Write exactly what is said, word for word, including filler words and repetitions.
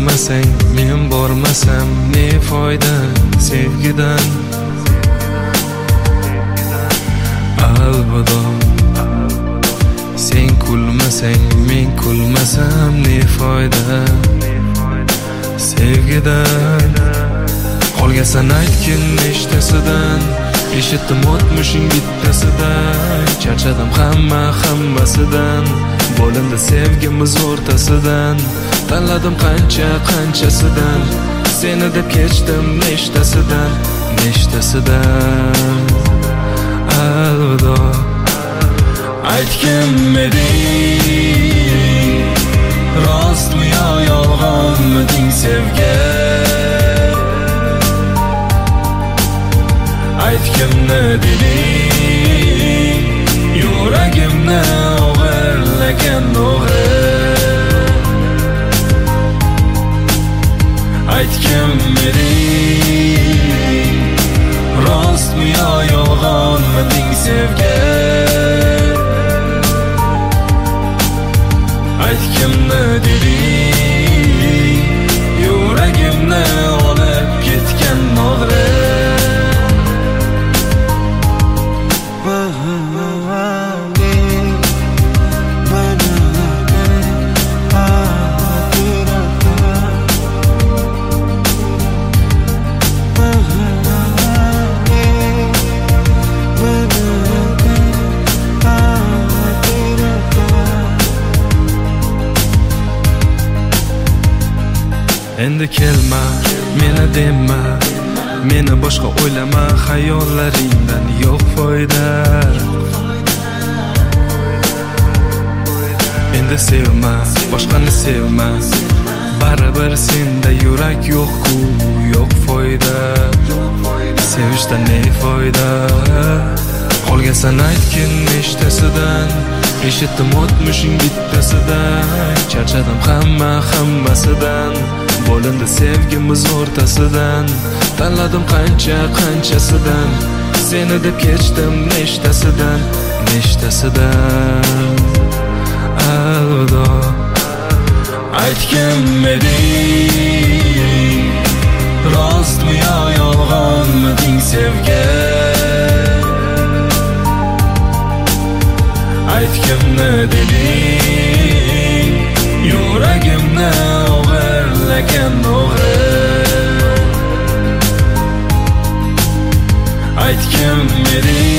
kulmasang, men bormasam ne foyda sevgidan. Alvido. Sen kulmasang, men kulmasam ne foyda sevgidan. Qolgansan aytgin nechtasidan, eshitdim o'tmishing bittasidan. Charchadim hamma hammasidan, bo'lindi sevgimiz o'rtasidan. Tanladim qancha qanchasidan, seni deb kechdim nechtasidan, nechtasidan. Alvido. Aytgin eding, rostmi yo yolg'onmiding sevgi? Aytgimni deding, yuragimni o'g'irlagan o'g'il. Aytgim eding, rostmi yo yolg'onmiding sevgi? Aytgimni deding, yuragimni olib ketgan o'g'il. Endi kelma, meni dema, meni boshqa o'ylama, xayollaringdan yo'q foyda. Endi sevma, boshqani sevma, baribir senda yurak yo'q-ku, yo'q foyda. Sevishdan ne foyda? Qolgansan aytgin nechtasidan, eshitdim o'tmishing bittasidan. Charchadim hamma hammasidan, bo'lindi sevgimiz o'rtasidan. Tanladim qancha qanchasidan, seni deb kechdim nechtasidan, nechtasidan. Alvido. Aytgim eding, rostmi yo yolg'onmiding sevgi? Aytgimni deding, yuragimni o'g'irlagan o'g'il. Aytgim eding,